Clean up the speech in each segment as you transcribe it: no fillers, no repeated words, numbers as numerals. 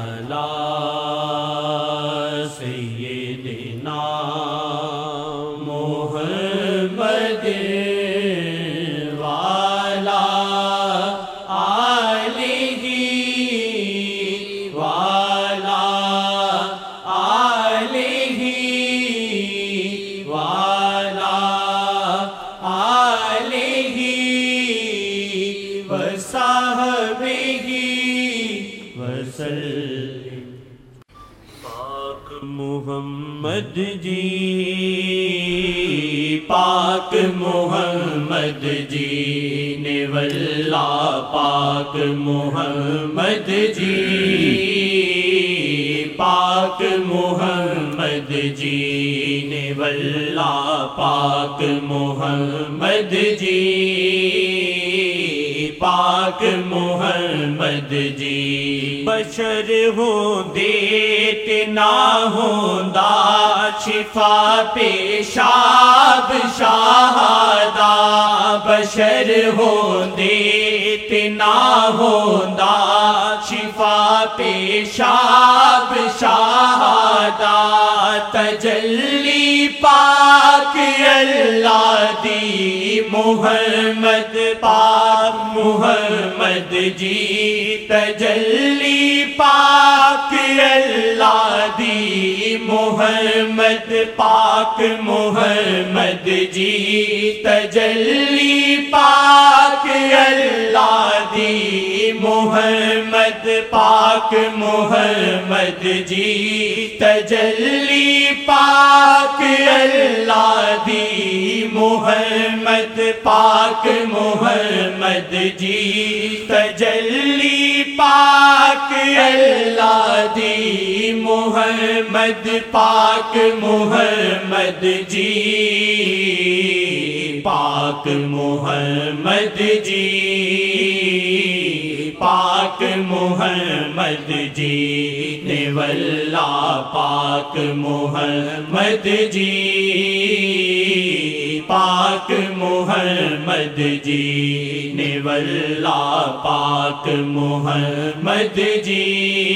علی سیدنا محمد وعلی آلہ وعلی آلہ وعلی آلہ وصحبہ وسلم۔ پاک محمد جی، پاک محمد جی نے واللہ، پاک محمد جی، پاک محمد جی نے واللہ، پاک محمد جی، پاک محمد جی۔ بشر ہوں دیتے نہ ہوں دا شفا پیشاب شہادہ، بشر ہوں دیتے نہ ہوں دا شفا پیشاب شہادہ، تجلی پاک اللہ دی محمد پاک محمد جی، تجلی پاک اللہ دی محمد پاک محمد جی، تجلی پاک اللہ دی محمد پاک محمد جی، تجلی پاک اللہ دی محمد پاک محمد جی، تجلی پاک اللہ دی محمد پاک محمد جی، پاک محمد جی، پاک محمد جی نے واللہ، پاک محمد جی، پاک محمد جی نے واللہ، پاک محمد جی،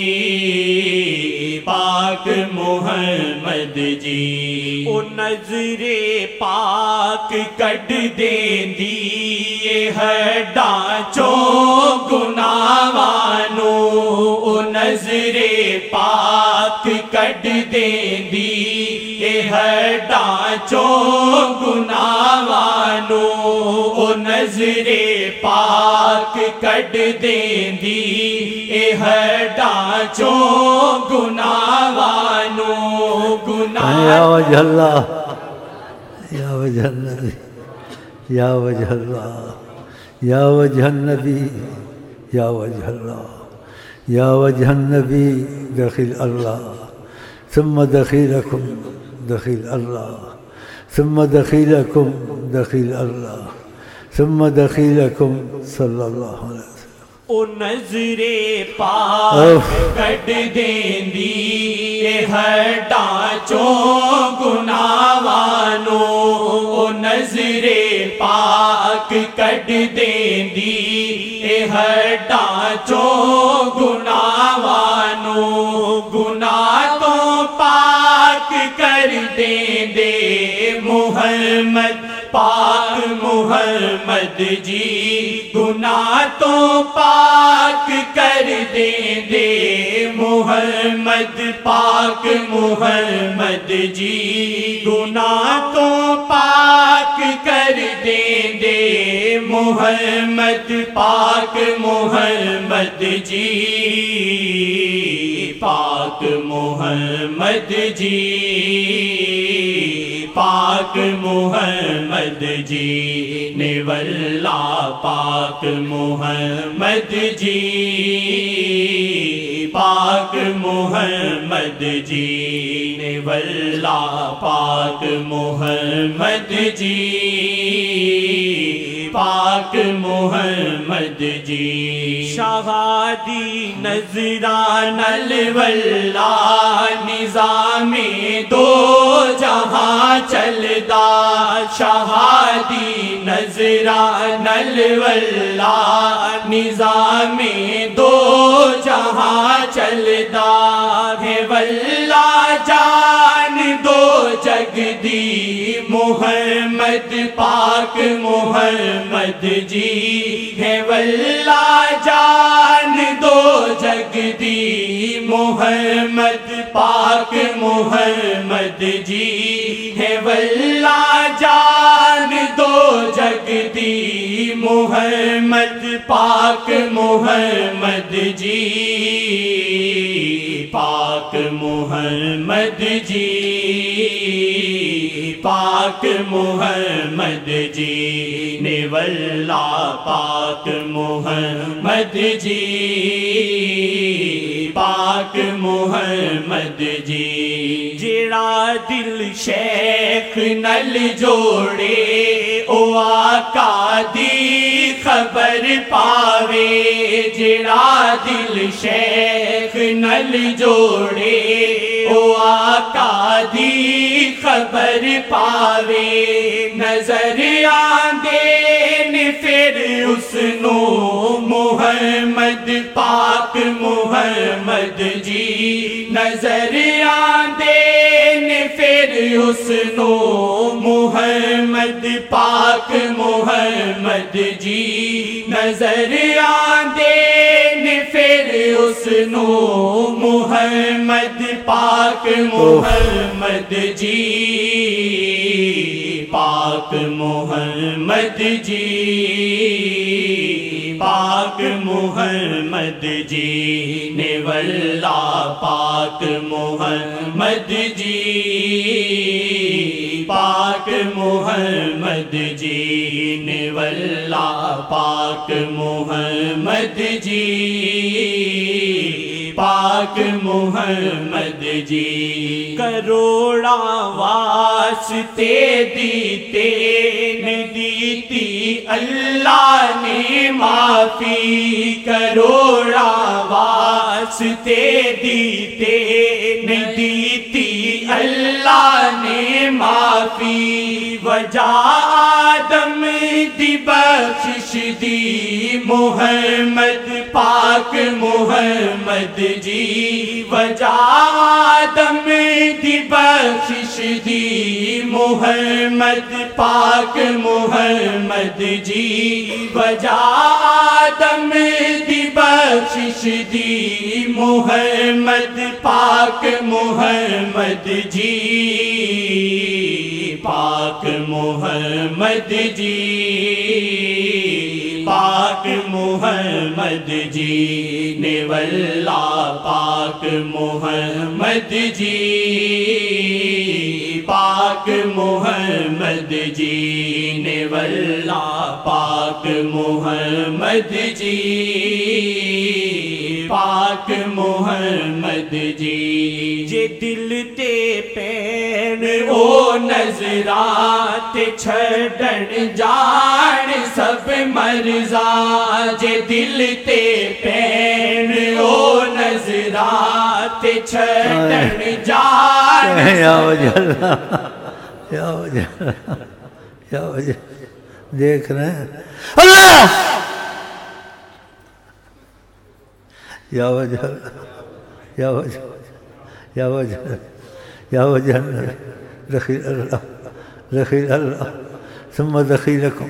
پاک محمد جی۔ او نظر پاک کڈ دیندی ہے ڈانچوں گناہانوں، او نظر پاک کڈ دیندی ہے ڈانچوں گناہانوں، او نظر پاک کڈ دیندی ہے ڈانچوں گناہانوں، گناہ یا وجہ اللہ، یا وجہ النبی، یا وجہ اللہ، یا وجہ النبی، یا وجہ اللہ، یا وجہ النبی دخل اللہ، ثم دخیلکم دخل اللہ، ثم دخیلکم دخل اللہ، ثم دخیلکم صلی اللہ علیہ وسلم۔ او نظر پاک کڈ دیندی ہے ڈانچوں گناہانوں، او نظر پاک کڈ دیندی ہے ڈانچوں گناہانوں، گناہ تو پاک کر دیندے محمد پاک محمد جی، گناہ تو پاک کر دیندے محمد پاک محمد جی، گناہ تو پاک کر دیندے محمد پاک محمد جی، پاک محمد جی، پاک محمد جی نے واللہ، پاک محمد جی، پاک محمد جی نے واللہ، پاک محمد جی، پاک پاک محمد جی شہادی نذرانہ واللہ نظام دو جہاں چلدا شہادی نذرانہ واللہ نظام دو جہاں چلدا ہے واللہ جان دو جگ دی محمد پاک محمد جی ہے واللہ جان دو جگ دی محمد پاک محمد جی ہے واللہ جان دو جگ دی محمد پاک محمد جی پاک محمد جی پاک محمد جی نے واللہ پاک محمد جی پاک محمد جی جڑا دل شیخ نل جوڑے او آقا دی خبر پاوے جڑا دل شیخ نل جوڑے او آقا دی خبر پاوے نظر آندے نے پھر اس نو محمد پاک محمد جی نظر آندے نے پھر اس نو محمد پاک محمد جی نظر آندے نے پھر اس نو محمد پاک محمد جی پاک محمد جی پاک محمد جی نے واللہ پاک محمد جی پاک محمد جی نے واللہ پاک محمد جی پاک محمد جی کروڑا واسطے دیتے نے دیتی اللہ نے معافی کروڑا واسطے دیتے نے دیتی اللہ نے معافی وجہ آدم دی بخشش دی محمد پاک محمد جی وجہ آدم دی بخشش دی محمد پاک محمد جی وجہ آدم دی بخشش دی محمد پاک محمد جی پاک محمد جی پاک محمد جی نے واللہ پاک محمد جی پاک محمد جی نے واللہ پاک محمد جی پاک محمد جی جے دل تے پین او نظرات چھڑن جان سب مرزا جے دل تے پین او نظرات چھڑن جان یا وجہ اللہ یا وجہ اللہ یا وجہ دیکھ رہے ہیں اللہ یا وجہ اللہ یا وجہ یا وجہ یا وجہ اللہ دخیل اللہ دخیل اللہ ثم دخیلکم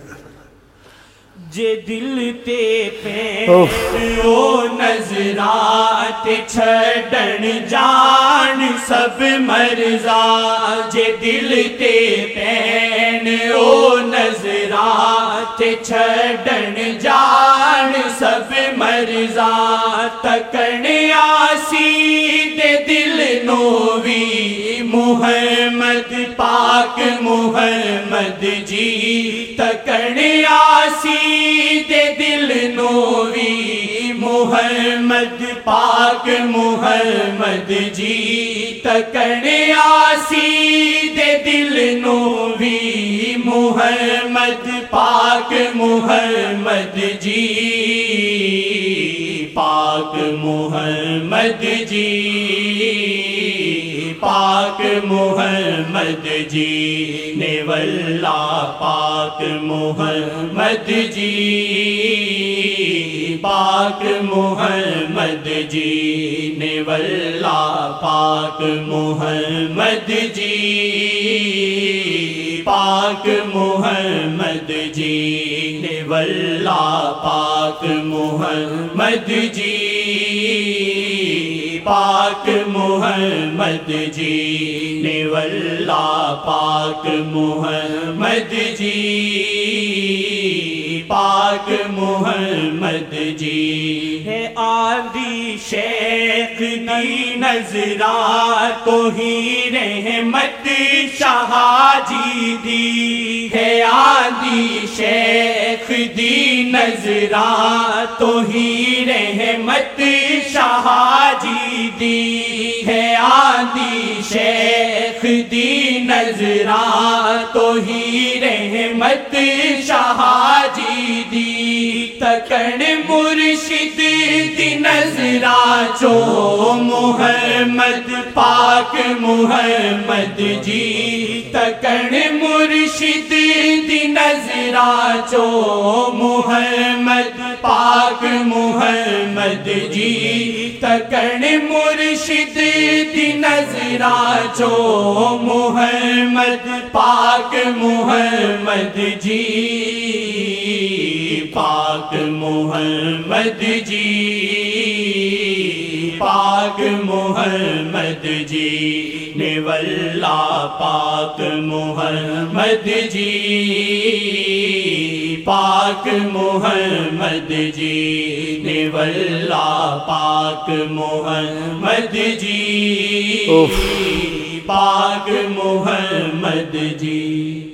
جے دل تے پین او نظرات چھڑن جان سب مرزا جے دل تے پین او نظرات چھڑن جان سب مرزا تکن آسی دے دل نووی محمد پاک محمد جی تکن آسی دے دل نووی محمد پاک محمد جی تکن آسی دے دل نووی محمد پاک محمد جی، پاک محمد جی، پاک محمد جی نے واللہ پاک محمد جی، پاک محمد جی نے واللہ پاک محمد جی، پاک محمد جی نے واللہ پاک محمد جی، پاک محمد جی نے واللہ پاک محمد جی، پاک محمد جی ہے آدھی شیخ دی نظرات کو ہی رحمت شاہ جی دی، ہے آدھی شیخ دی نظرات کو ہی رحمت شاہ جی دی، ہے آدھی شیخ دی نظرات کو ہی رحمت شاہ جی دی، تکن مرشد دی نظرات چو محمد پاک محمد جی، تکن مرشد دی نظرات چو محمد پاک محمد جی، تکن مرشد دی نظرات چو محمد پاک محمد جی، پاک محمد جی، پاک محمد جی نے واللہ پاک محمد جی، پاک محمد جی نے واللہ پاک محمد جی، پاک محمد جی۔